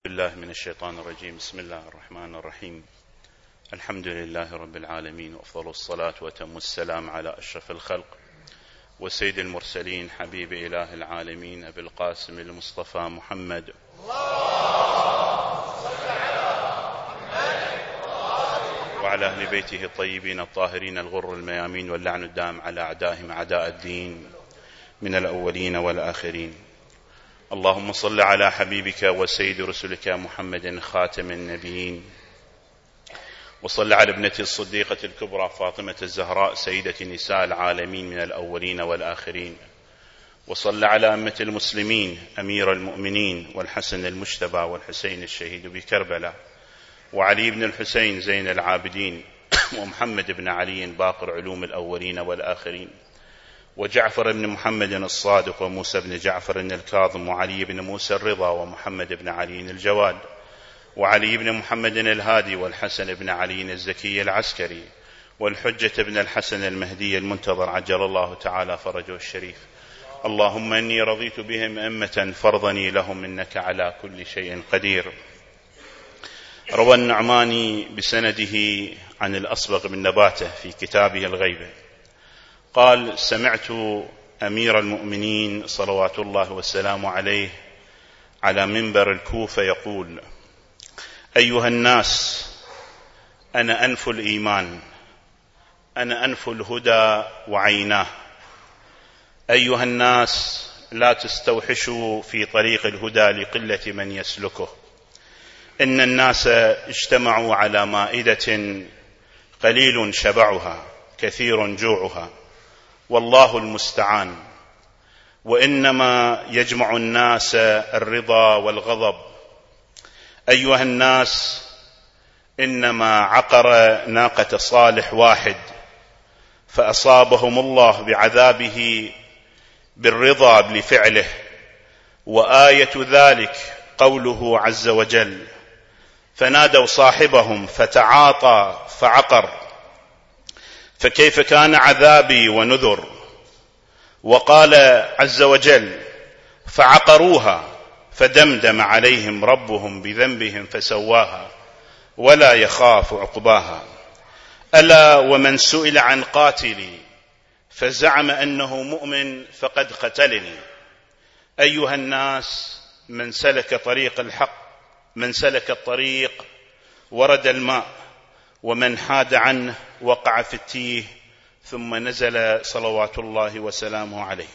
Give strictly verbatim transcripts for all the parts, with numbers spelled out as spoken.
بالله من الشيطان الرجيم. بسم الله الرحمن الرحيم. الحمد لله رب العالمين، وأفضل الصلاة وتم السلام على أشرف الخلق وسيد المرسلين، حبيب إله العالمين، أبي القاسم المصطفى محمد وعلى أهل بيته الطيبين الطاهرين الغر الميامين، واللعن الدام على أعدائهم أعداء الدين من الأولين والآخرين. اللهم صل على حبيبك وسيد رسلك محمد خاتم النبيين، وصل على ابنته الصديقة الكبرى فاطمة الزهراء سيدة نساء العالمين من الأولين والآخرين، وصل على أمة المسلمين أمير المؤمنين والحسن المجتبى والحسين الشهيد بكربلاء، وعلي بن الحسين زين العابدين، ومحمد بن علي باقر علوم الأولين والآخرين، وجعفر بن محمد الصادق، وموسى بن جعفر الكاظم، وعلي بن موسى الرضا، ومحمد بن علي الجواد، وعلي بن محمد الهادي، والحسن بن علي الزكي العسكري، والحجة بن الحسن المهدي المنتظر عجل الله تعالى فرجه الشريف. اللهم إني رضيت بهم أمة فرضني لهم إنك على كل شيء قدير. روى النعماني بسنده عن الأصبغ بن نباته في كتابه الغيبة قال: سمعت أمير المؤمنين صلوات الله والسلام عليه على منبر الكوفة يقول: أيها الناس، أنا أنف الإيمان، أنا أنف الهدى وعيناه. أيها الناس، لا تستوحشوا في طريق الهدى لقلة من يسلكه. إن الناس اجتمعوا على مائدة قليل شبعها كثير جوعها، والله المستعان. وإنما يجمع الناس الرضا والغضب. أيها الناس، إنما عقر ناقة صالح واحد فأصابهم الله بعذابه بالرضا لفعله، وآية ذلك قوله عز وجل: فنادوا صاحبهم فتعاطى فعقر، فكيف كان عذابي ونذر. وقال عز وجل: فعقروها فدمدم عليهم ربهم بذنبهم فسواها ولا يخاف عقباها. ألا ومن سئل عن قاتلي فزعم أنه مؤمن فقد قتلني. أيها الناس، من سلك طريق الحق، من سلك الطريق ورد الماء، ومن حاد عنه وقع في التيه، ثم نزل صلوات الله وسلامه عليه.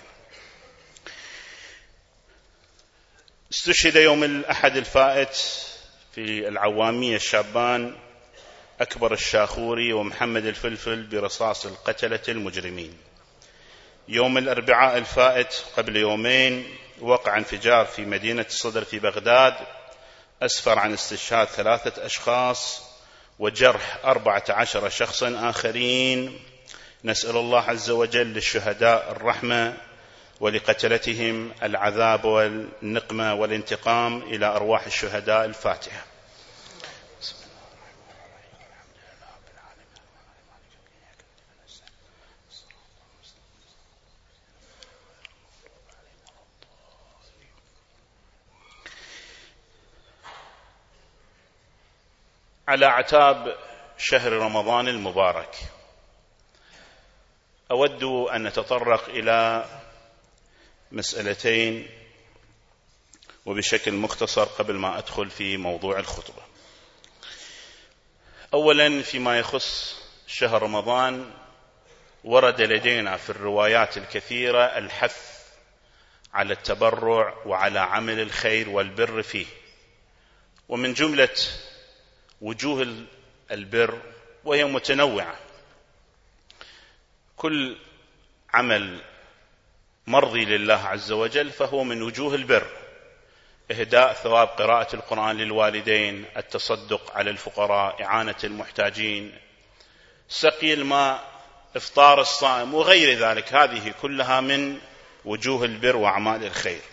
استشهد يوم الأحد الفائت في العوامية الشابان أكبر الشاخوري ومحمد الفلفل برصاص القتلة المجرمين. يوم الأربعاء الفائت قبل يومين وقع انفجار في مدينة الصدر في بغداد أسفر عن استشهاد ثلاثة أشخاص وجرح أربعة عشر شخصا آخرين. نسأل الله عز وجل للشهداء الرحمة ولقتلتهم العذاب والنقمة والانتقام. إلى أرواح الشهداء الفاتحة. على أعتاب شهر رمضان المبارك، أود أن نتطرق إلى مسألتين وبشكل مختصر قبل ما أدخل في موضوع الخطبة. أولا، فيما يخص شهر رمضان، ورد لدينا في الروايات الكثيرة الحث على التبرع وعلى عمل الخير والبر فيه. ومن جملة وجوه البر، وهي متنوعة، كل عمل مرضي لله عز وجل فهو من وجوه البر: إهداء ثواب قراءة القرآن للوالدين، التصدق على الفقراء، إعانة المحتاجين، سقي الماء، إفطار الصائم، وغير ذلك. هذه كلها من وجوه البر وأعمال الخير.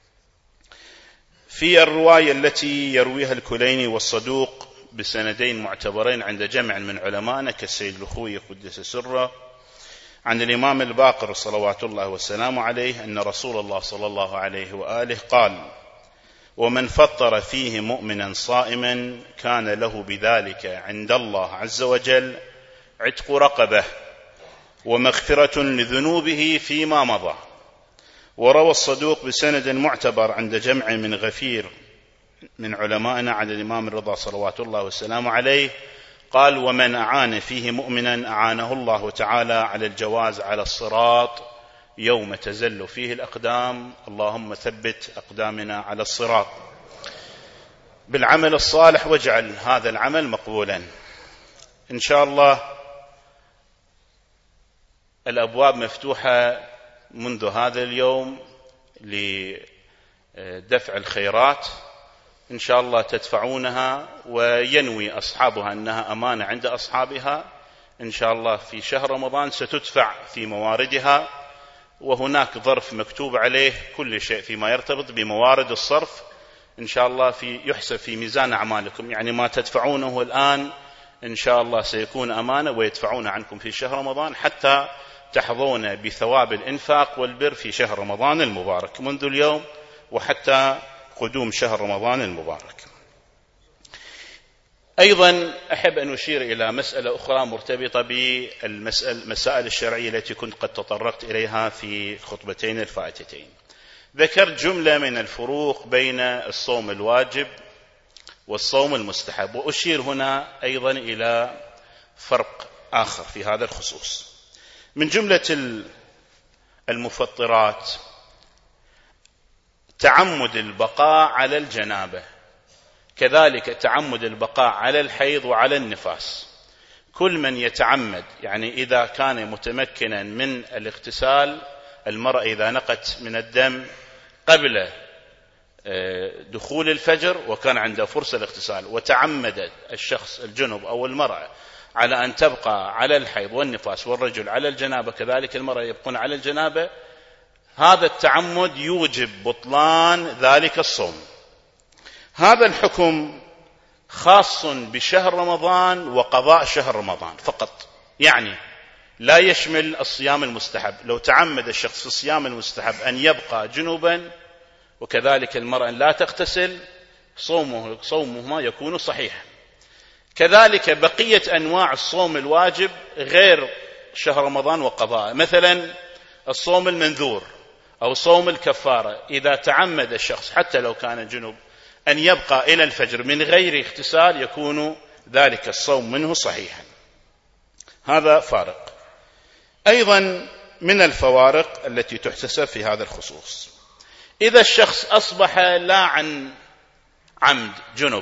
في الرواية التي يرويها الكليني والصدوق بسندين معتبرين عند جمع من علمائنا كالسيد الخوي قدس سره، عن الإمام الباقر صلوات الله والسلام عليه أن رسول الله صلى الله عليه وآله قال: ومن فطر فيه مؤمنا صائما كان له بذلك عند الله عز وجل عتق رقبة ومغفرة لذنوبه فيما مضى. وروى الصدوق بسند معتبر عند جمع من غفير من علمائنا على الإمام الرضا صلوات الله والسلام عليه قال: ومن أعان فيه مؤمنا أعانه الله تعالى على الجواز على الصراط يوم تزل فيه الأقدام. اللهم ثبت أقدامنا على الصراط بالعمل الصالح واجعل هذا العمل مقبولا إن شاء الله. الأبواب مفتوحة منذ هذا اليوم لدفع الخيرات إن شاء الله تدفعونها، وينوي أصحابها أنها أمانة عند أصحابها إن شاء الله في شهر رمضان ستدفع في مواردها، وهناك ظرف مكتوب عليه كل شيء فيما يرتبط بموارد الصرف إن شاء الله في يحسب في ميزان أعمالكم. يعني ما تدفعونه الآن إن شاء الله سيكون أمانة ويدفعون عنكم في شهر رمضان حتى تحظون بثواب الإنفاق والبر في شهر رمضان المبارك منذ اليوم وحتى قدوم شهر رمضان المبارك. أيضا أحب أن أشير إلى مسألة أخرى مرتبطة بالمسائل الشرعية التي كنت قد تطرقت إليها في خطبتين الفائتتين. ذكرت جملة من الفروق بين الصوم الواجب والصوم المستحب، وأشير هنا أيضا إلى فرق آخر في هذا الخصوص. من جملة المفطرات تعمد البقاء على الجنابة، كذلك تعمد البقاء على الحيض وعلى النفاس. كل من يتعمد، يعني إذا كان متمكنا من الاغتسال، المرأة إذا نقت من الدم قبل دخول الفجر وكان عنده فرصة الاغتسال، وتعمد الشخص الجنب أو المرأة على أن تبقى على الحيض والنفاس، والرجل على الجنابة كذلك المرأة يبقون على الجنابة، هذا التعمد يوجب بطلان ذلك الصوم. هذا الحكم خاص بشهر رمضان وقضاء شهر رمضان فقط، يعني لا يشمل الصيام المستحب. لو تعمد الشخص في الصيام المستحب أن يبقى جنوبا وكذلك المرأة لا تغتسل، صومه صومهما يكون صحيحا. كذلك بقية أنواع الصوم الواجب غير شهر رمضان وقضاء، مثلا الصوم المنذور أو صوم الكفارة، إذا تعمد الشخص حتى لو كان جنوب أن يبقى إلى الفجر من غير اغتسال يكون ذلك الصوم منه صحيحا. هذا فارق. أيضا من الفوارق التي تحتسب في هذا الخصوص، إذا الشخص أصبح لا عن عمد جنب،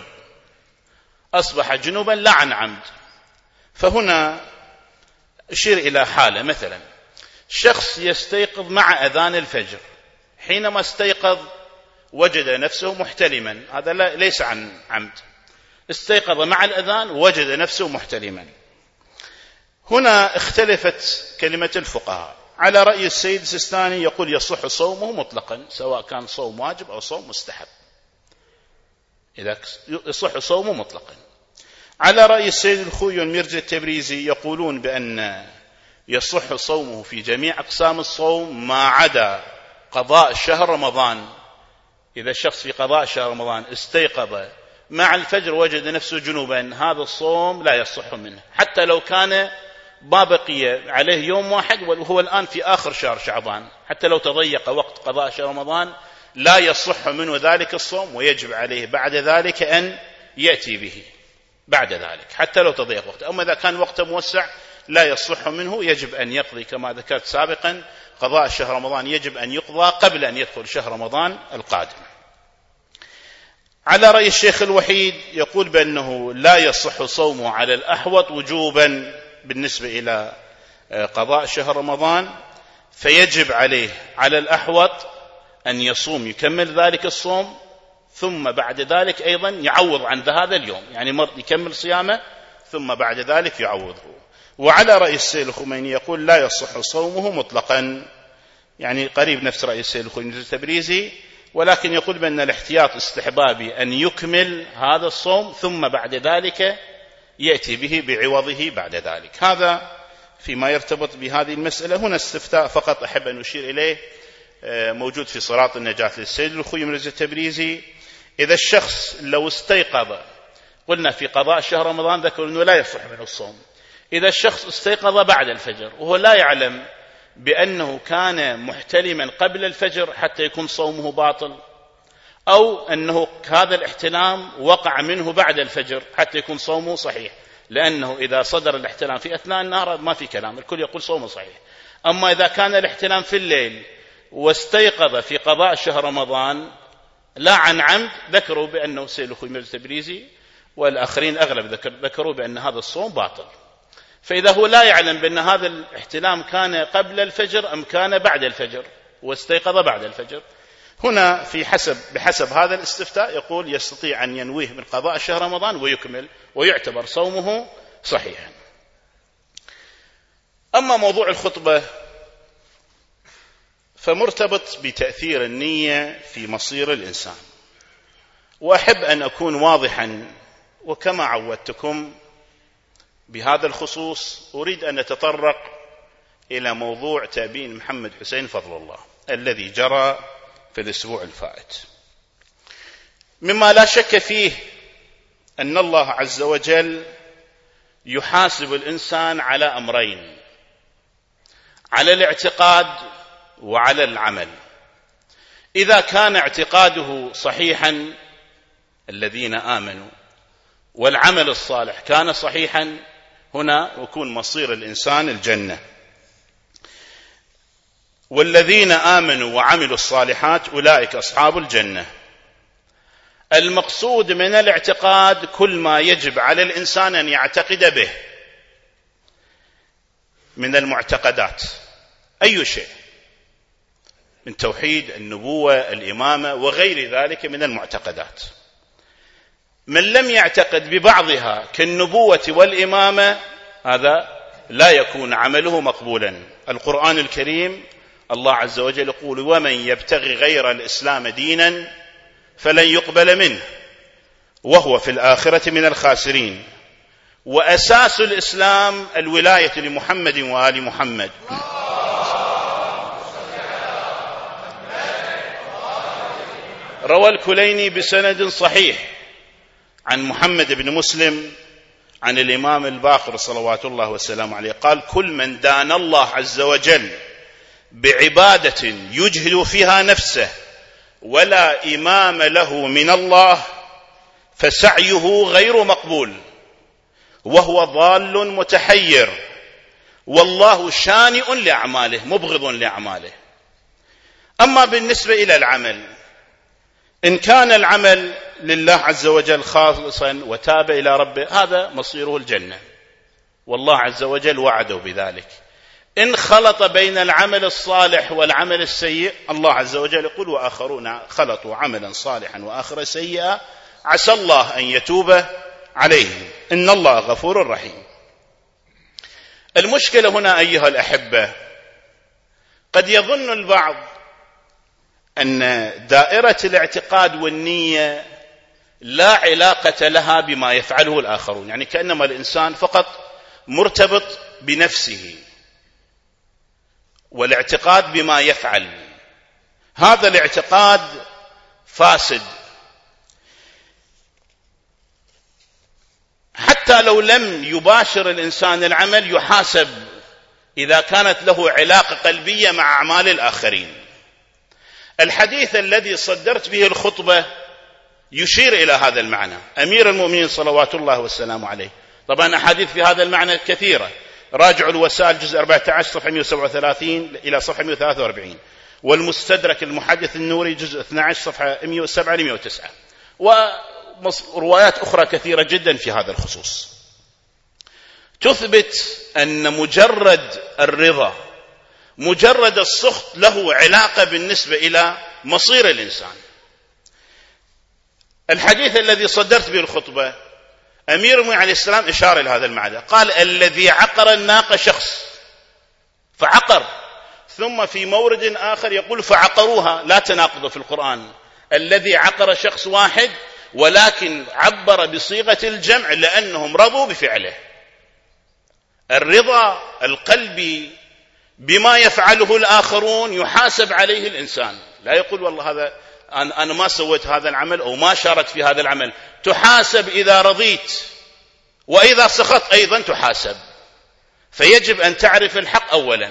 أصبح جنوبا لا عن عمد، فهنا أشير إلى حالة، مثلا شخص يستيقظ مع أذان الفجر، حينما استيقظ وجد نفسه محتلما، هذا ليس عن عمد، استيقظ مع الأذان وجد نفسه محتلما. هنا اختلفت كلمة الفقهاء. على رأي السيد السيستاني يقول يصح صومه مطلقا سواء كان صوم واجب أو صوم مستحب، إذا يصح صومه مطلقا. على رأي السيد الخوي والميرزا التبريزي يقولون بأن يصح صومه في جميع أقسام الصوم ما عدا قضاء شهر رمضان. إذا الشخص في قضاء شهر رمضان استيقظ مع الفجر وجد نفسه جنوبا، هذا الصوم لا يصح منه حتى لو كان ما بقي عليه يوم واحد وهو الآن في آخر شهر شعبان، حتى لو تضيق وقت قضاء شهر رمضان لا يصح منه ذلك الصوم، ويجب عليه بعد ذلك أن يأتي به بعد ذلك حتى لو تضيق وقت. أما إذا كان وقته موسع لا يصح منه، يجب أن يقضي كما ذكرت سابقا، قضاء شهر رمضان يجب أن يقضى قبل أن يدخل شهر رمضان القادم. على رأي الشيخ الوحيد يقول بأنه لا يصح صومه على الأحوط وجوبا بالنسبة إلى قضاء شهر رمضان، فيجب عليه على الأحوط أن يصوم يكمل ذلك الصوم، ثم بعد ذلك أيضا يعوض عن هذا اليوم، يعني مرض يكمل صيامه ثم بعد ذلك يعوضه. وعلى رأي السيد الخميني يقول لا يصح صومه مطلقا، يعني قريب نفس رأي السيد الخميني التبريزي، ولكن يقول بأن الاحتياط استحبابي أن يكمل هذا الصوم ثم بعد ذلك يأتي به بعوضه بعد ذلك. هذا فيما يرتبط بهذه المسألة. هنا استفتاء فقط أحب أن أشير إليه موجود في صراط النجاة للسيد الخوي مرزا التبريزي: إذا الشخص لو استيقظ، قلنا في قضاء شهر رمضان ذكروا أنه لا يصح من الصوم، إذا الشخص استيقظ بعد الفجر وهو لا يعلم بأنه كان محتلما قبل الفجر حتى يكون صومه باطل، أو أنه هذا الاحتلام وقع منه بعد الفجر حتى يكون صومه صحيح، لأنه إذا صدر الاحتلام في أثناء النهار ما في كلام، الكل يقول صومه صحيح. أما إذا كان الاحتلام في الليل واستيقظ في قضاء شهر رمضان لا عن عمد، ذكروا بأنه سيد أخوي مجد التبريزي والآخرين أغلب ذكر ذكروا بأن هذا الصوم باطل. فإذا هو لا يعلم بأن هذا الاحتلام كان قبل الفجر أم كان بعد الفجر واستيقظ بعد الفجر، هنا في حسب بحسب هذا الاستفتاء يقول يستطيع أن ينويه من قضاء شهر رمضان ويكمل ويعتبر صومه صحيحا. أما موضوع الخطبة فمرتبط بتأثير النية في مصير الإنسان، وأحب أن أكون واضحا، وكما عودتكم بهذا الخصوص أريد أن نتطرق إلى موضوع تأبين محمد حسين فضل الله الذي جرى في الأسبوع الفائت. مما لا شك فيه أن الله عز وجل يحاسب الإنسان على أمرين: على الاعتقاد وعلى العمل. إذا كان اعتقاده صحيحا الذين آمنوا والعمل الصالح كان صحيحا، هنا يكون مصير الإنسان الجنة. والذين آمنوا وعملوا الصالحات أولئك أصحاب الجنة. المقصود من الاعتقاد كل ما يجب على الإنسان أن يعتقد به من المعتقدات، أي شيء من توحيد، النبوة، الإمامة وغير ذلك من المعتقدات. من لم يعتقد ببعضها كالنبوة والإمامة هذا لا يكون عمله مقبولا. القرآن الكريم الله عز وجل يقول: ومن يبتغي غير الإسلام دينا فلن يقبل منه وهو في الآخرة من الخاسرين. وأساس الإسلام الولاية لمحمد وآل محمد. روى الكليني بسند صحيح عن محمد بن مسلم عن الإمام الباقر صلوات الله وسلامه عليه قال: كل من دان الله عز وجل بعبادة يجهد فيها نفسه ولا إمام له من الله فسعيه غير مقبول وهو ضال متحير والله شانئ لأعماله مبغض لأعماله. أما بالنسبة إلى العمل، إن كان العمل لله عز وجل خالصا وتاب إلى ربه هذا مصيره الجنة، والله عز وجل وعده بذلك. إن خلط بين العمل الصالح والعمل السيء الله عز وجل يقول: وآخرون خلطوا عملا صالحا وآخر سيئا عسى الله أن يتوب عليهم إن الله غفور رحيم. المشكلة هنا أيها الأحبة، قد يظن البعض أن دائرة الاعتقاد والنية لا علاقة لها بما يفعله الآخرون، يعني كأنما الإنسان فقط مرتبط بنفسه والاعتقاد بما يفعل. هذا الاعتقاد فاسد. حتى لو لم يباشر الإنسان العمل يحاسب إذا كانت له علاقة قلبية مع أعمال الآخرين. الحديث الذي صدرت به الخطبة يشير إلى هذا المعنى. أمير المؤمنين صلوات الله والسلام عليه، طبعا أحاديث في هذا المعنى كثيرة، راجعوا الوسائل جزء أربعة عشر صفحة مئة وسبعة وثلاثين إلى صفحة مئة وثلاثة وأربعين، والمستدرك المحدث النوري جزء اثني عشر صفحة مئة وسبعة إلى مئة وتسعة، وروايات أخرى كثيرة جدا في هذا الخصوص تثبت أن مجرد الرضا، مجرد السخط له علاقة بالنسبة إلى مصير الإنسان. الحديث الذي صدرت به الخطبة أمير المؤمنين عليه السلام إشار إلى هذا المعنى، قال: الذي عقر الناقة شخص فعقر، ثم في مورد آخر يقول فعقروها، لا تناقض في القرآن. الذي عقر شخص واحد ولكن عبر بصيغة الجمع لأنهم رضوا بفعله. الرضا القلبي بما يفعله الآخرون يحاسب عليه الإنسان، لا يقول والله هذا أنا ما سويت هذا العمل أو ما شاركت في هذا العمل، تحاسب إذا رضيت، وإذا سخطت أيضا تحاسب. فيجب أن تعرف الحق أولا.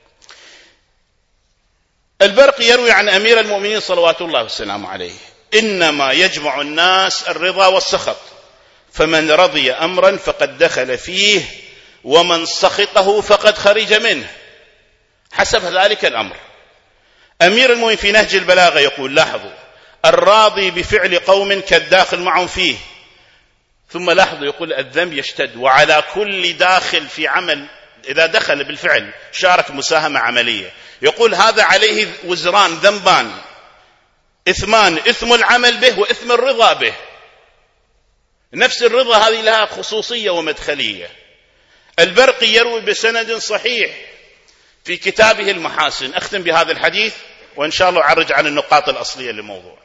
البرقي يروي عن أمير المؤمنين صلوات الله وسلامه عليه: إنما يجمع الناس الرضا والسخط، فمن رضي أمرا فقد دخل فيه، ومن سخطه فقد خرج منه، حسب ذلك الأمر. أمير المؤمنين في نهج البلاغة يقول: لاحظوا، الراضي بفعل قوم كالداخل معهم فيه. ثم لاحظوا يقول: الذنب يشتد، وعلى كل داخل في عمل إذا دخل بالفعل شارك مساهمة عملية، يقول هذا عليه وزران، ذنبان، إثمان: إثم العمل به وإثم الرضا به. نفس الرضا هذه لها خصوصية ومدخلية. البرقي يروي بسند صحيح في كتابه المحاسن. أختم بهذا الحديث وإن شاء الله أعرج عن النقاط الأصلية للموضوع.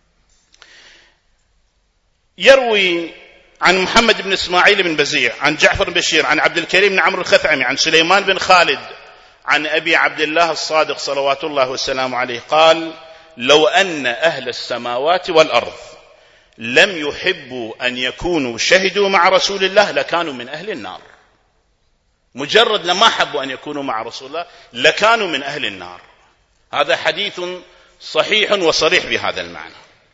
يروي عن محمد بن إسماعيل بن بزيع عن جعفر بن بشير عن عبد الكريم بن عمرو الخثعمي عن سليمان بن خالد عن أبي عبد الله الصادق صلوات الله وسلامه عليه قال: لو أن أهل السماوات والأرض لم يحبوا أن يكونوا شهدوا مع رسول الله لكانوا من أهل النار. مجرد لما حبوا أن يكونوا مع رسول الله لكانوا من أهل النار. هذا حديث صحيح وصريح بهذا المعنى.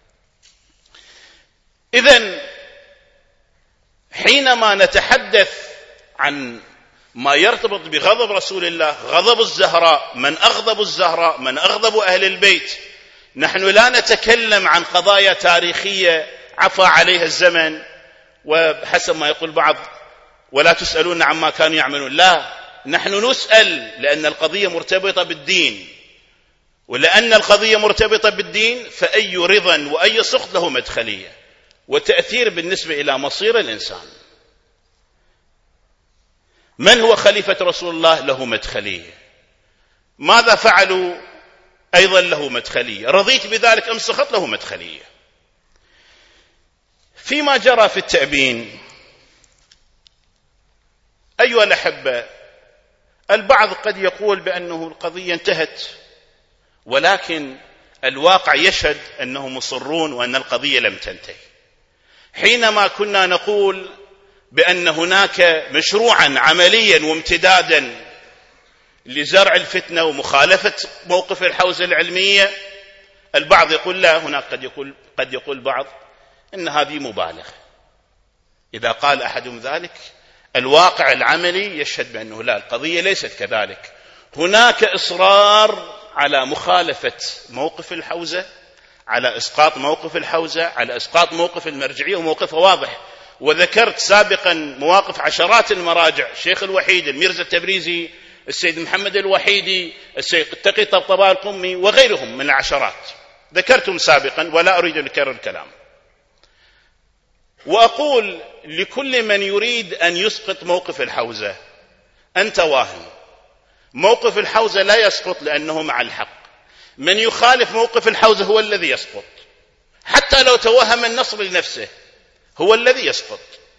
إذن حينما نتحدث عن ما يرتبط بغضب رسول الله، غضب الزهراء، من أغضب الزهراء، من أغضب أهل البيت، نحن لا نتكلم عن قضايا تاريخية عفى عليها الزمن وحسب ما يقول بعض ولا تسألون عما كانوا يعملون. لا، نحن نسأل لأن القضية مرتبطة بالدين، ولأن القضية مرتبطة بالدين فأي رضا وأي سخط له مدخلية وتأثير بالنسبة إلى مصير الإنسان. من هو خليفة رسول الله؟ له مدخلية. ماذا فعلوا؟ أيضا له مدخلية. رضيت بذلك أم سخط؟ له مدخلية. فيما جرى في التأبين أيها الأحبة، البعض قد يقول بأنه القضية انتهت، ولكن الواقع يشهد أنهم مصرون وأن القضية لم تنتهي. حينما كنا نقول بأن هناك مشروعا عمليا وامتدادا لزرع الفتنة ومخالفة موقف الحوزة العلمية، البعض يقول لا، هناك قد يقول, قد يقول بعض إن هذه مبالغة. إذا قال أحدهم ذلك، الواقع العملي يشهد بأنه لا، القضية ليست كذلك. هناك إصرار على مخالفة موقف الحوزة، على إسقاط موقف الحوزة، على إسقاط موقف المرجعية، وموقفه واضح. وذكرت سابقا مواقف عشرات المراجع، الشيخ الوحيد، الميرزا التبريزي، السيد محمد الوحيدي، السيد التقي طبطباء القمي، وغيرهم من العشرات، ذكرتهم سابقا ولا أريد أن أكرر الكلام. وأقول لكل من يريد أن يسقط موقف الحوزة: أنت واهم. موقف الحوزة لا يسقط لأنه مع الحق. من يخالف موقف الحوزة هو الذي يسقط، حتى لو توهم النصر لنفسه هو الذي يسقط.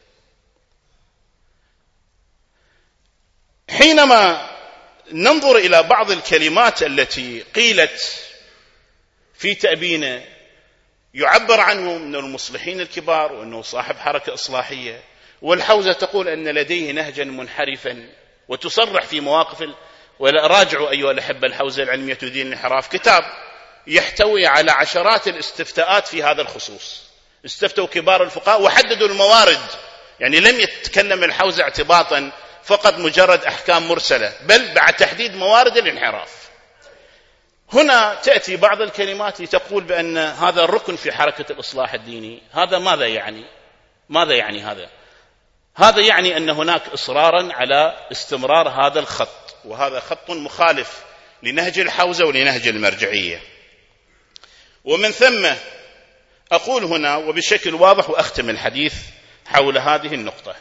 حينما ننظر إلى بعض الكلمات التي قيلت في تأبينه، يعبر عنه من المصلحين الكبار وأنه صاحب حركة إصلاحية، والحوزة تقول أن لديه نهجا منحرفا، وتصرح في مواقف ال... ولا راجعوا أيها الأحبة الحوزة العلمية دين الانحراف، كتاب يحتوي على عشرات الاستفتاءات في هذا الخصوص. استفتوا كبار الفقهاء وحددوا الموارد، يعني لم يتكلم الحوزة اعتباطا فقط مجرد أحكام مرسلة، بل بعد تحديد موارد الانحراف. هنا تأتي بعض الكلمات لتقول بأن هذا الركن في حركة الإصلاح الديني. هذا ماذا يعني؟ ماذا يعني هذا؟ هذا يعني أن هناك إصرارا على استمرار هذا الخط، وهذا خط مخالف لنهج الحوزة ولنهج المرجعية. ومن ثم أقول هنا وبشكل واضح وأختم الحديث حول هذه النقطة: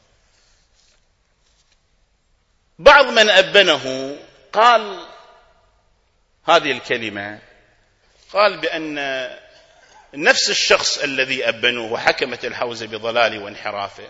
بعض من أبنه قال هذه الكلمة، قال بأن نفس الشخص الذي أبنوه وحكمت الحوزة بضلاله وانحرافه،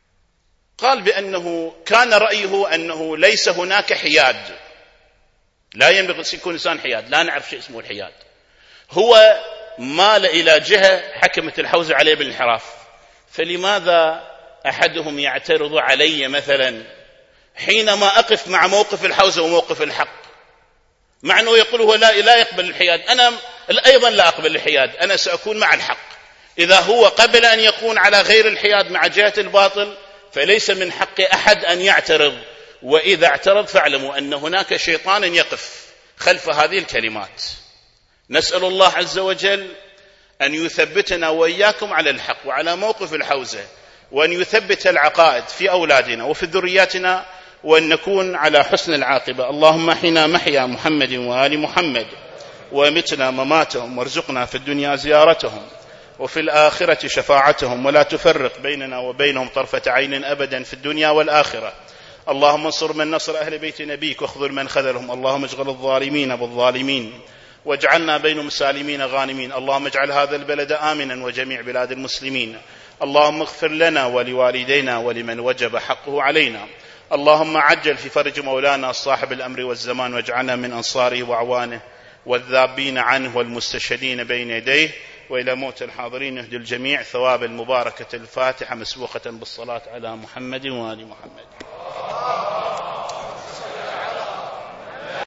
قال بأنه كان رأيه أنه ليس هناك حياد، لا ينبغي أن يكون إنسان حياد، لا نعرف شيء اسمه الحياد. هو مال إلى جهة حكمت الحوزة عليه بالانحراف، فلماذا أحدهم يعترض علي مثلا حينما أقف مع موقف الحوزة وموقف الحق، مع أنه يقول هو لا, لا يقبل الحياد، أنا أيضا لا أقبل الحياد، أنا سأكون مع الحق. إذا هو قبل أن يكون على غير الحياد مع جهة الباطل فليس من حق أحد أن يعترض، وإذا اعترض فاعلموا أن هناك شيطانا يقف خلف هذه الكلمات. نسأل الله عز وجل أن يثبتنا وإياكم على الحق وعلى موقف الحوزة، وأن يثبت العقائد في أولادنا وفي ذرياتنا، وأن نكون على حسن العاقبة. اللهم احنا محيا محمد وآل محمد، ومتنا مماتهم، وارزقنا في الدنيا زيارتهم وفي الآخرة شفاعتهم، ولا تفرق بيننا وبينهم طرفة عين أبدا في الدنيا والآخرة. اللهم انصر من نصر أهل بيت نبيك، واخذل من خذلهم. اللهم اجعل الظالمين بالظالمين، واجعلنا بينهم سالمين غانمين. اللهم اجعل هذا البلد آمنا وجميع بلاد المسلمين. اللهم اغفر لنا ولوالدينا ولمن وجب حقه علينا. اللهم عجل في فرج مولانا صاحب الأمر والزمان، واجعلنا من أنصاره وأعوانه والذابين عنه والمستشهدين بين يديه. وإلى موت الحاضرين اهدي الجميع ثواب المباركة الفاتحة مسبوقة بالصلاة على محمد وآل محمد.